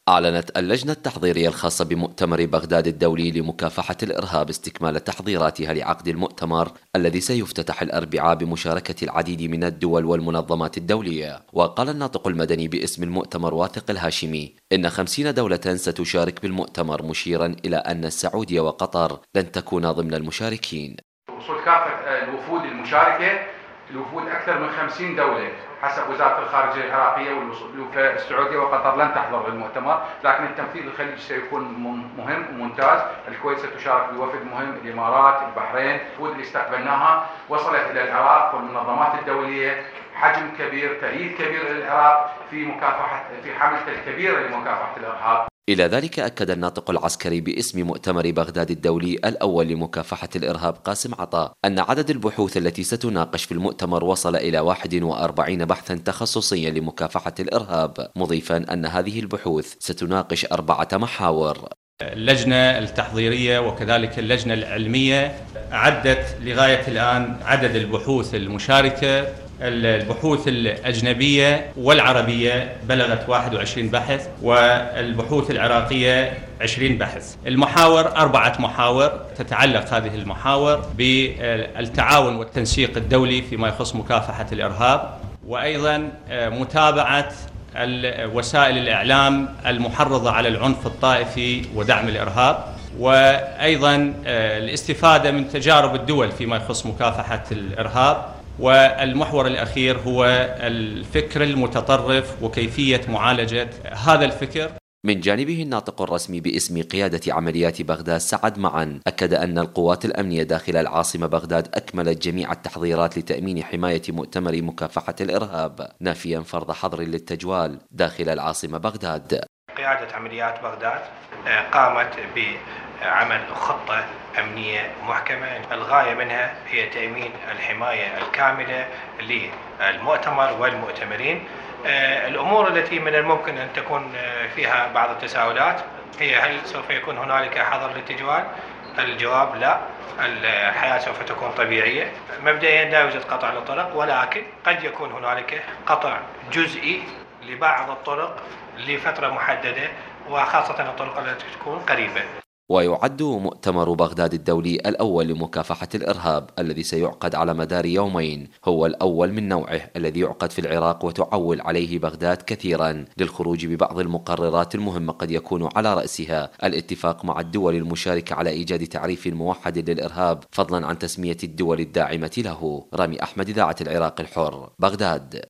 أعلنت اللجنة التحضيرية الخاصة بمؤتمر بغداد الدولي لمكافحة الإرهاب استكمال تحضيراتها لعقد المؤتمر الذي سيفتتح الأربعاء بمشاركة العديد من الدول والمنظمات الدولية. وقال الناطق المدني باسم المؤتمر واثق الهاشمي إن 50 دولة ستشارك بالمؤتمر، مشيرا إلى أن السعودية وقطر لن تكونا ضمن المشاركين. وصول كافة الوفود المشاركة، الوفود أكثر من 50 دولة حسب وزارة الخارجية العراقية، والسعودية وقطر لن تحضر المؤتمر، لكن التمثيل الخليجي سيكون مهم وممتاز. الكويت ستشارك بوفد مهم، الإمارات، البحرين. الوفود اللي استقبلناها وصلت إلى العراق والمنظمات الدولية، حجم كبير، تأييد كبير للعراق في حملته الكبيرة لمكافحة الإرهاب. إلى ذلك أكد الناطق العسكري باسم مؤتمر بغداد الدولي الأول لمكافحة الإرهاب قاسم عطا أن عدد البحوث التي ستناقش في المؤتمر وصل إلى 41 بحثا تخصصيا لمكافحة الإرهاب، مضيفا أن هذه البحوث ستناقش 4 محاور. اللجنة التحضيرية وكذلك اللجنة العلمية أعدت لغاية الآن عدد البحوث المشاركة. البحوث الأجنبية والعربية بلغت 21 بحث، والبحوث العراقية 20 بحث. المحاور 4 محاور تتعلق هذه المحاور بالتعاون والتنسيق الدولي فيما يخص مكافحة الإرهاب، وأيضا متابعة وسائل الإعلام المحرضة على العنف الطائفي ودعم الإرهاب، وأيضا الاستفادة من تجارب الدول فيما يخص مكافحة الإرهاب. والمحور الأخير هو الفكر المتطرف وكيفية معالجة هذا الفكر. من جانبه الناطق الرسمي باسم قيادة عمليات بغداد سعد معن أكد أن القوات الأمنية داخل العاصمة بغداد أكملت جميع التحضيرات لتأمين حماية مؤتمر مكافحة الإرهاب، نافيا فرض حظر للتجوال داخل العاصمة بغداد. قيادة عمليات بغداد قامت بعمل خطة أمنية محكمة، الغاية منها هي تأمين الحماية الكاملة للمؤتمر والمؤتمرين. الأمور التي من الممكن أن تكون فيها بعض التساؤلات هي: هل سوف يكون هنالك حظر للتجوال؟ الجواب لا، الحياة سوف تكون طبيعية. مبدئيا لا يوجد قطع للطرق، ولكن قد يكون هنالك قطع جزئي لبعض الطرق لفترة محددة، وخاصة الطرق التي تكون قريبة. ويعد مؤتمر بغداد الدولي الأول لمكافحة الإرهاب الذي سيعقد على مدار يومين هو الأول من نوعه الذي يعقد في العراق، وتعول عليه بغداد كثيرا للخروج ببعض المقررات المهمة قد يكون على رأسها الاتفاق مع الدول المشاركة على إيجاد تعريف موحد للإرهاب، فضلا عن تسمية الدول الداعمة له. رامي أحمد، إذاعة العراق الحر، بغداد.